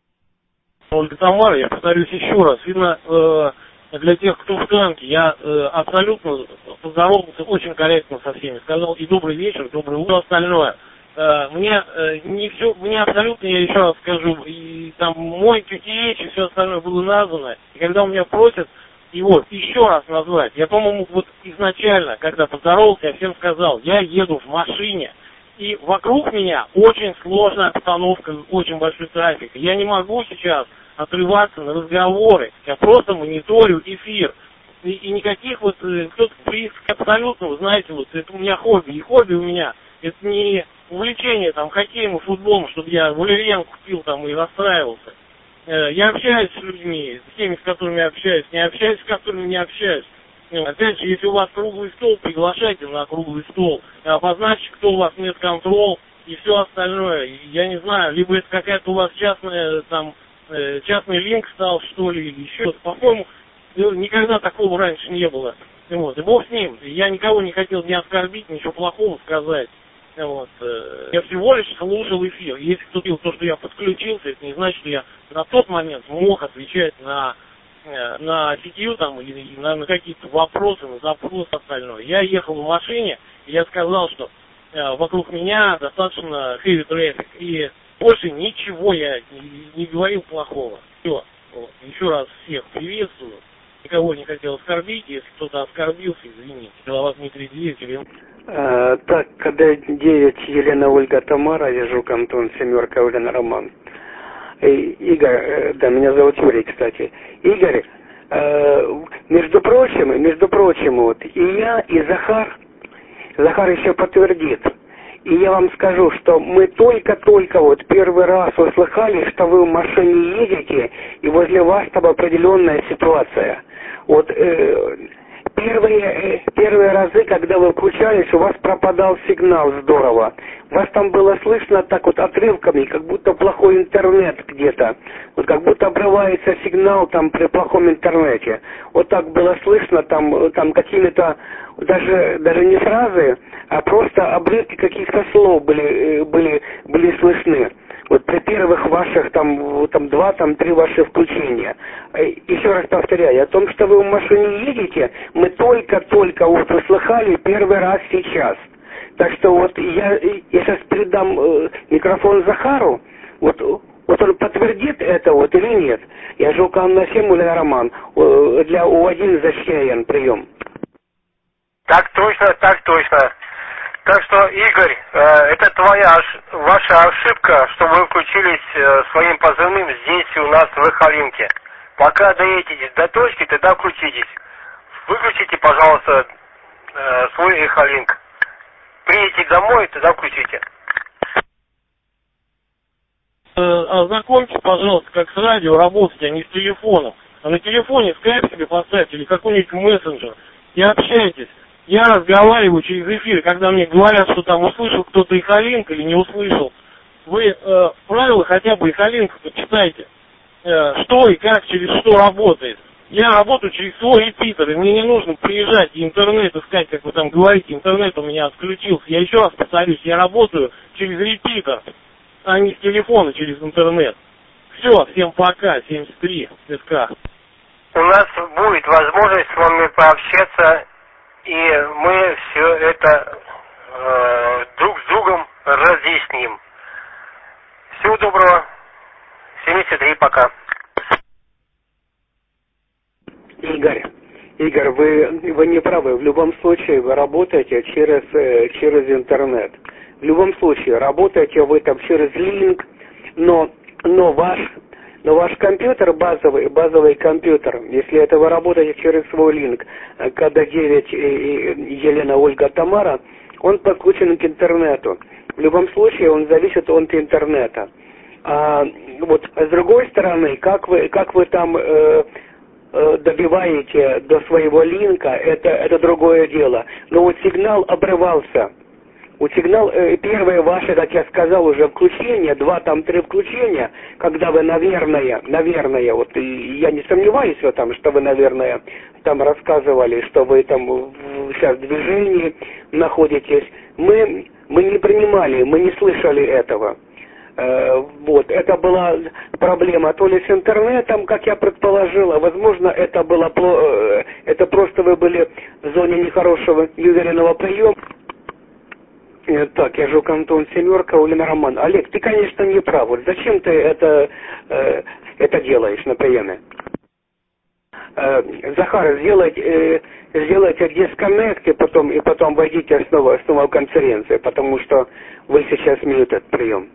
Ольга Тамара, я повторюсь еще раз. Видно, э, для тех, кто в танке, я э, абсолютно поздоровался очень корректно со всеми. Сказал и добрый вечер, доброе утро, остальное. Uh, мне uh, не все, мне абсолютно, я еще раз скажу, и там мой ка тэ эйч и все остальное было названо. И когда у меня просят его еще раз назвать, я, по-моему, вот изначально, когда поздоровался, я всем сказал, я еду в машине, и вокруг меня очень сложная обстановка, очень большой трафик. Я не могу сейчас отрываться на разговоры, я просто мониторю эфир. И, и никаких вот, кто-то близко абсолютно, вы знаете, вот это у меня хобби, и хобби у меня, это не увлечение там хоккеем и футболом, чтобы я валерьян купил там и расстраивался. Я общаюсь с людьми, с теми, с которыми общаюсь, не общаюсь, с которыми не общаюсь. Опять же, если у вас круглый стол, приглашайте на круглый стол, обозначьте, кто у вас медконтрол и все остальное. Я не знаю, либо это какая-то у вас частная, там, частный линк стал, что ли, или еще что-то. По-моему, никогда такого раньше не было. Вот. И бог с ним. Я никого не хотел ни оскорбить, ничего плохого сказать. Вот. Я всего лишь слушал эфир. Если кто видел то, что я подключился, это не значит, что я на тот момент мог отвечать на, на сетью там, или на, на какие-то вопросы, на запросы остальное. Я ехал в машине, и я сказал, что вокруг меня достаточно heavy traffic, и больше ничего я не, не говорил плохого. Все. Вот. Еще раз всех приветствую. Никого не хотел оскорбить, если кто-то оскорбился, извините. Голова Дмитрий Дмитриевич. А, так, когда девять Елена Ольга Тамара, я Жук Антон, семерка Уляна Роман. И, Игорь, да, меня зовут Юрий, кстати. Игорь, э, между прочим, между прочим, вот, и я, и Захар, Захар еще подтвердит. И я вам скажу, что мы только-только вот первый раз услыхали, что вы в машине едете, и возле вас там определенная ситуация. Вот э, первые, э, первые разы, когда вы включались, у вас пропадал сигнал здорово. Вас там было слышно так вот отрывками, как будто плохой интернет где-то. Вот как будто обрывается сигнал там при плохом интернете. Вот так было слышно там, там какими-то, даже, даже не фразы, а просто обрывки каких-то слов были, были, были слышны. Вот при первых ваших там, там два, там три ваши включения. Еще раз повторяю, о том, что вы в машине едете, мы только-только вот услыхали первый раз сейчас. Так что вот я, я сейчас передам э, микрофон Захару, вот, вот он подтвердит это вот или нет. Я Жукан Насим, Уляна Роман, э, для У один защищаем прием. Так точно, так точно. Так что, Игорь, э, это твоя, ваша ошибка, что вы включились э, своим позывным здесь у нас в Эхолинке. Пока доедете до точки, тогда включитесь. Выключите, пожалуйста, э, свой Эхолинк. Приедете домой, тогда включите. Ознакомьтесь, пожалуйста, как с радио работать, а не с телефоном. А на телефоне скайп себе поставьте или какой-нибудь мессенджер и общайтесь. Я разговариваю через эфир, когда мне говорят, что там услышал кто-то Эхолинк или не услышал. Вы э, правила хотя бы Эхолинка почитайте, э, что и как, через что работает. Я работаю через свой репитер, и мне не нужно приезжать и интернет искать, как вы там говорите, интернет у меня отключился. Я еще раз повторюсь, я работаю через репитер, а не с телефона, через интернет. Все, всем пока, семьдесят три, СК. У нас будет возможность с вами пообщаться, и мы все это э, друг с другом разъясним. Всего доброго. семьдесят три, пока. Игорь, Игорь, вы, вы не правы. В любом случае вы работаете через, через интернет. В любом случае работаете вы там через линк, но, но ваш, Но ваш компьютер, базовый, базовый компьютер, если это вы работаете через свой линк, кода девять Елена Ольга Тамара, он подключен к интернету. В любом случае он зависит от интернета. А вот с другой стороны, как вы, как вы там э, э, добиваете до своего линка, это, это другое дело. Но вот сигнал обрывался. Вот сигнал, э, первое ваше, как я сказал, уже включение, два, там, три включения, когда вы, наверное, наверное, вот, и я не сомневаюсь в этом, что вы, наверное, там рассказывали, что вы там в, сейчас в движении находитесь. Мы, мы не принимали, мы не слышали этого. Э, вот, это была проблема то ли с интернетом, как я предположила, возможно, это было, э, это просто вы были в зоне нехорошего, неуверенного приема. Так, я Жук Антон, семерка, Улина Роман. Олег, ты, конечно, не прав. Вот зачем ты это, э, это делаешь на приеме? Э, Захар, сделайте, э, сделайте дисконнект и потом, и потом войдите снова, снова в конференцию, потому что вы сейчас мьют этот прием.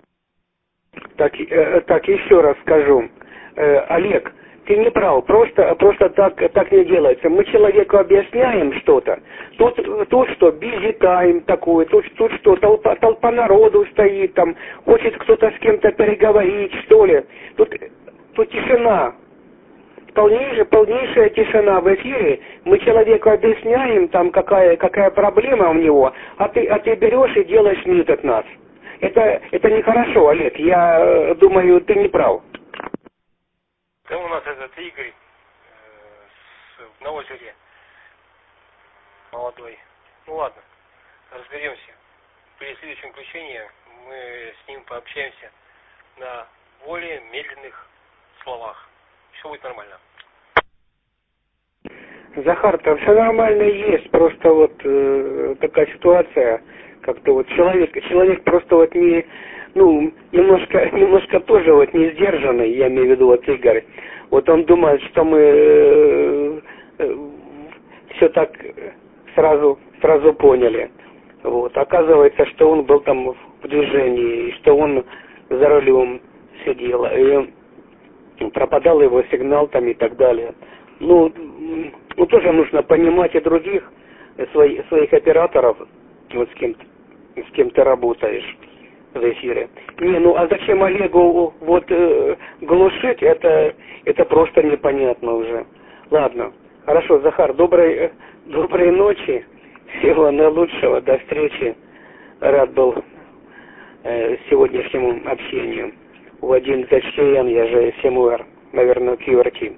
Так, э, так еще раз скажу. Э, Олег, ты не прав, просто, просто так, так не делается. Мы человеку объясняем что-то. Тут, тут что, busy time такой, тут, тут что, толпа, толпа народу стоит, там, хочет кто-то с кем-то переговорить, что ли. Тут, тут тишина. Полнейшая, полнейшая тишина в эфире. Мы человеку объясняем, там, какая, какая проблема у него, а ты, а ты берешь и делаешь мьют от нас. Это, это нехорошо, Олег. Я думаю, ты не прав. Да у нас этот Игорь э, с, на озере молодой. Ну ладно, разберемся. При следующем включении мы с ним пообщаемся на более медленных словах. Все будет нормально. Захар, там все нормально есть, просто вот э, такая ситуация, как-то вот человек, человек просто вот не, ну, немножко, немножко тоже вот не сдержанный, я имею в виду вот Игорь. Вот он думает, что мы э, э, все так сразу, сразу поняли. Вот, оказывается, что он был там в движении, что он за рулем сидел, и пропадал его сигнал там и так далее. Ну, ну тоже нужно понимать и других своих, своих операторов, вот с кем, с кем ты работаешь в эфире. Не, ну а зачем Олегу вот э, глушить, это, это просто непонятно уже. Ладно, хорошо, Захар, доброй, доброй ночи, всего наилучшего, до встречи. Рад был э, сегодняшнему общению. У один эйч кей эн, я же Семуэр, наверное, кью ар ти.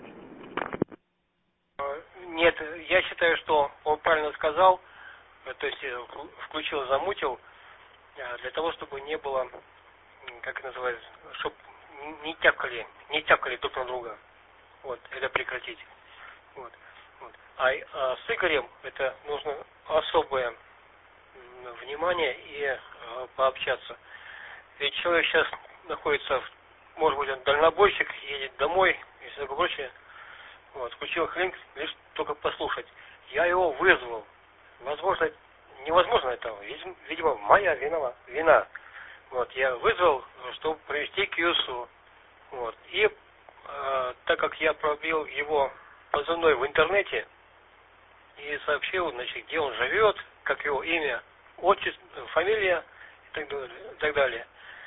Нет, я считаю, что он правильно сказал, то есть включил, замутил, для того, чтобы не было, как это называется, чтобы не тяпкали, не тяпкали друг на друга. Вот, это прекратить. Вот, вот. А, а с Игорем это нужно особое внимание и а, пообщаться. Ведь человек сейчас находится, может быть, он дальнобойщик, едет домой и все такое прочее. Вот, включил линк, лишь только послушать. Я его вызвал. Возможно, невозможно этого. Видимо, моя вина. вина. Вот, я вызвал, чтобы провести кью эс у. Вот. И э, так как я пробил его позывной в интернете и сообщил, значит, где он живет, как его имя, отчество, фамилия и так далее, и так далее.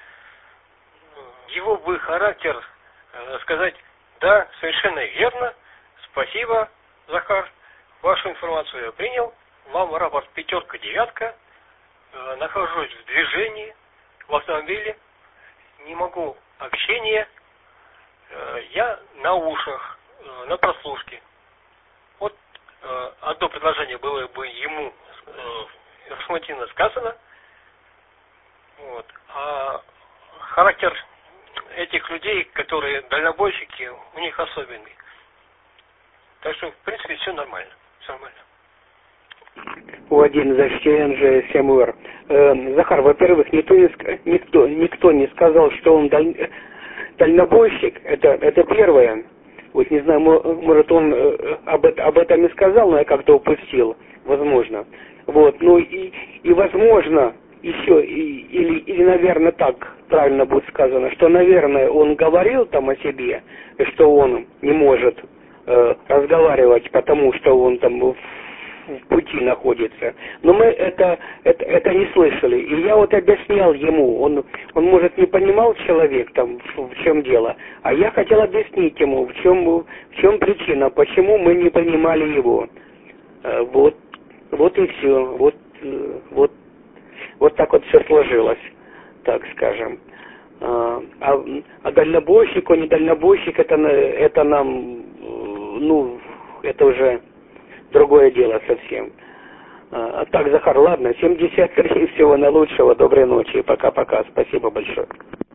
Его бы характер э, сказать: да, совершенно верно, спасибо, Захар, вашу информацию я принял, вам рапорт пятерка, девятка, э, нахожусь в движении, в автомобиле, не могу общения, э, я на ушах, э, на прослушке. Вот э, одно предложение было бы ему э, информативно сказано, вот, а характер этих людей, которые дальнобойщики, у них особенный. Так что, в принципе, все нормально. Все нормально. У один из эйч кей эн же Семуэр. Э, Захар, во-первых, никто не, никто, никто не сказал, что он даль, дальнобойщик. Это, это первое. Вот не знаю, может он об, об этом и сказал, но я как-то упустил. Возможно. Вот. Ну и, и возможно, еще, и, или, или, наверное, так правильно будет сказано, что, наверное, он говорил там о себе, что он не может э, разговаривать, потому что он там в, в пути находится. Но мы это, это, это не слышали. И я вот объяснял ему, он, он может, не понимал человек там, в, в чем дело, а я хотел объяснить ему, в чем, в чем причина, почему мы не понимали его. Э, вот, вот и все. Вот, э, вот. Вот так вот все сложилось, так скажем. А, а дальнобойщик, он не дальнобойщик, это, это нам, ну, это уже другое дело совсем. А так, Захар, ладно, семьдесят три, всего наилучшего, доброй ночи, пока-пока, спасибо большое.